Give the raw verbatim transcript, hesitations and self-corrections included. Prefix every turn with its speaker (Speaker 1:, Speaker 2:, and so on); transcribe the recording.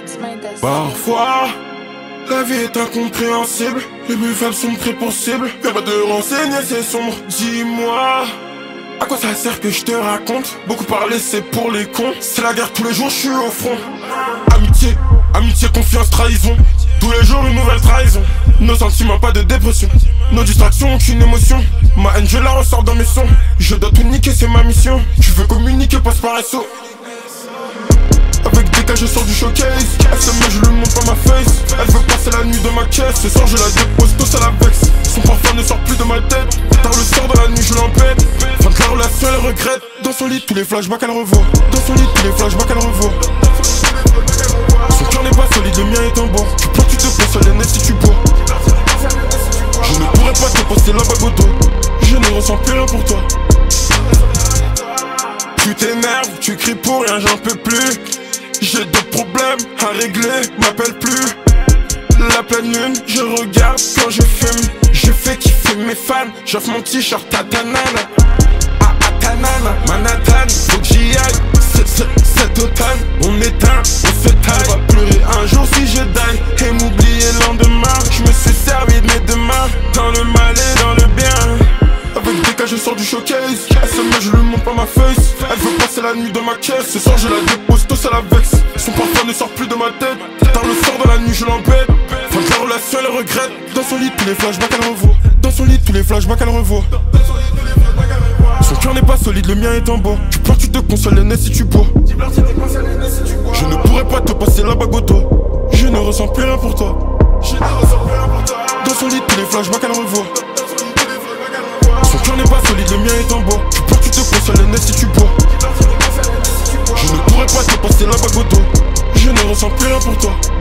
Speaker 1: Parfois, la vie est incompréhensible. Les plus faibles sont très possibles. Fais pas de renseigner, c'est sombre. Dis-moi, à quoi ça sert que je te raconte? Beaucoup parler, c'est pour les cons. C'est la guerre tous les jours, je suis au front. Amitié, amitié, confiance, trahison. Tous les jours une nouvelle trahison. Nos sentiments, pas de dépression. Nos distractions, aucune émotion. Ma haine, je la ressors dans mes sons. Je dois tout niquer, c'est ma mission. Tu veux communiquer, passe par S O. Avec des cas, je sors du showcase. Elle se met, je lui montre pas ma face. Elle veut passer la nuit dans ma caisse. Ce soir, je la dépose, tous à la vexe. Son parfum ne sort plus de ma tête. Tard le soir, dans la nuit, je l'empête. Fin de la relation, elle regrette. Dans son lit, tous les flashbacks, elle revoit. Dans son lit, tous les flashbacks, elle revoit. Son cœur n'est pas solide, le mien est en bois. Tu pleures, tu te consoles les nez si tu bois. Je ne pourrais pas te passer la bague au dos. Je ne ressens plus rien pour toi. Tu t'énerves, tu cries pour rien, j'en peux plus. J'ai d'autres problèmes à régler, m'appelle plus. La pleine lune, je regarde quand je fume. Je fais kiffer mes fans, j'offre mon t-shirt à ta nana. À, à ta nana, Manhattan, faut que j'y aille. Cet automne, on éteint, on se taille. Va pleurer un jour si je die et m'oublier le lendemain. Je me suis servi de mes deux mains, dans le mal et dans le bien. Avec des cas, je sors du showcase. Elle se met, je lui montre pas ma face. Elle veut passer la nuit dans ma caisse. Ce soir, je la dépose, tous à la vexe. Son parfum ne sort plus de ma tête. Tard le soir, dans la nuit, je l'embête. Fin de la relation, elle regrette. Dans son lit, tous les flashbacks, elle revoit. Dans son lit, tous les flashbacks, elle revoit. Son cœur n'est pas solide, le mien est en bois. Tu pleures, tu te consoles les nez si tu bois. Je ne pourrais pas te passer la bague au dos. Je ne ressens plus rien pour toi. Dans son lit, tous les flashbacks, elle revoit. Son cœur n'est pas solide, le mien est en bois. Tu pleures, tu te consoles les nez si tu bois. Je ne pourrais pas te passer la bague au dos. Je ne ressens plus rien pour toi.